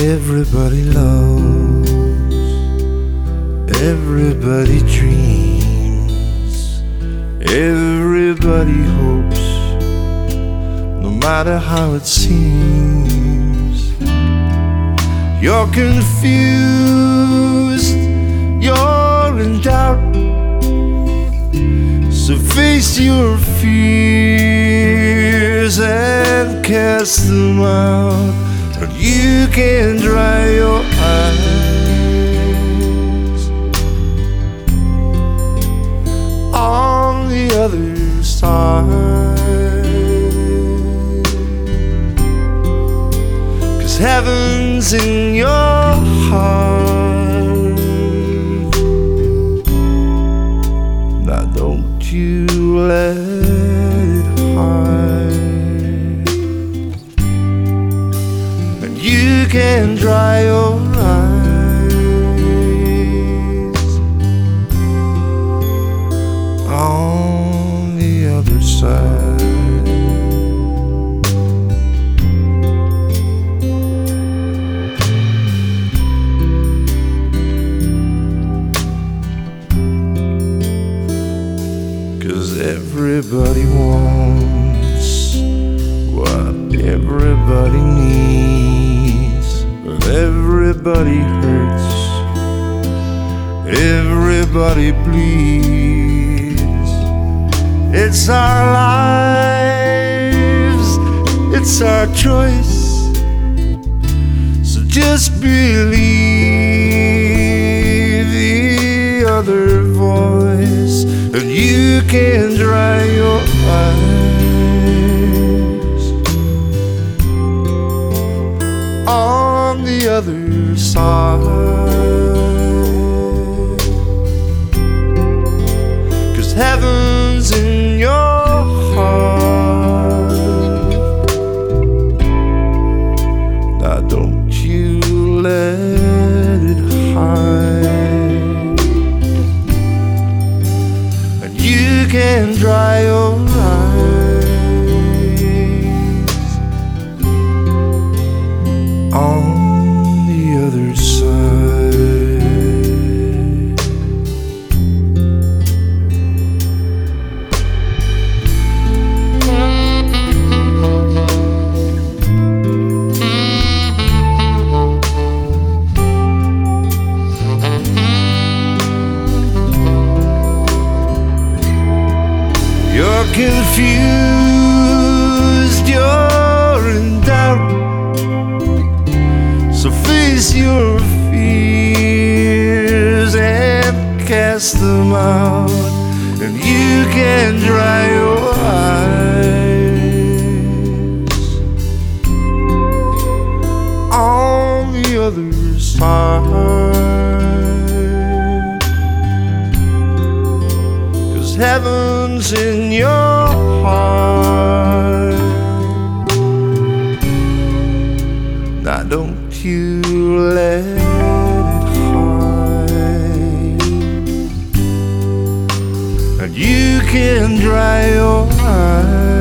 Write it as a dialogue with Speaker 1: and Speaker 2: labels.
Speaker 1: Everybody loves, everybody dreams, everybody hopes, no matter how it seems. You're confused, you're in doubt, so face your fears and cast them out. But you can dry your eyes on the other side, 'cause heaven's in your heart. Now don't you let it hide. You can dry your eyes on the other side. 'Cause everybody wants what everybody needs. Everybody hurts, everybody bleeds. It's our lives, it's our choice. So just believe the other voice, and you can dry your eyes on the other side, 'cause heaven's in your heart. Now don't you let it hide, and you can dry your eyes on the other side. You're confused, you're in doubt, so face your fears and cast them out, and you can dry your eyes on the other side, 'cause heaven's in your heart. Now don't you let it hide, and you can dry your eyes